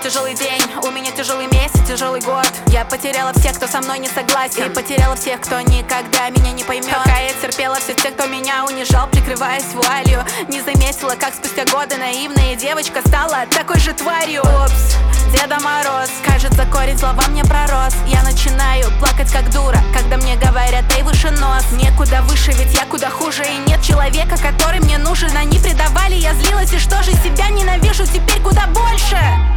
тяжелый день, у меня тяжелый месяц, тяжелый год. Я потеряла всех, кто со мной не согласен, и потеряла всех, кто никогда меня не поймет. Пока я терпела всех тех, кто меня унижал, прикрываясь вуалью, не заметила, как спустя годы наивная девочка стала такой же тварью. Упс, Деда Мороз, кажется, корень зла во мне пророс. Я начинаю плакать как дура, когда мне говорят: эй, выше нос. Некуда выше, ведь я куда хуже, и нет человека, который мне нужен. Они предавали, я злилась, и что же, себя ненавижу теперь куда больше.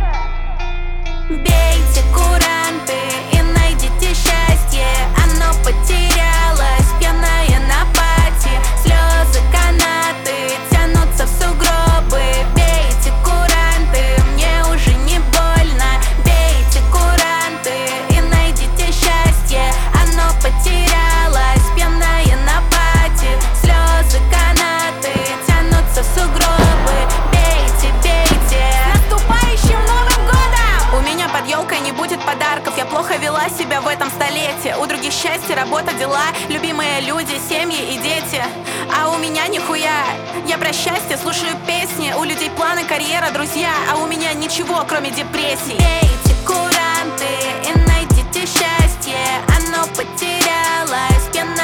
Бейте куранты и найдите счастье, оно потерялось, пьяное на пати. Слезы, канаты тянутся в сугробы. Бейте куранты, мне уже не больно. Бейте куранты и найдите счастье, оно потерялось, пьяное на пати. Слезы, канаты тянутся в сугробы. Бейте, бейте. С наступающим Новым годом! У меня под елкой не будет подарков. Я плохо вела себя в этом столетии. У других счастье, работа, дела, любимые люди, семьи и дети. А у меня нихуя. Я про счастье слушаю песни. У людей планы, карьера, друзья. А у меня ничего, кроме депрессии. Бейте куранты и найдите счастье, оно потерялось, пьяное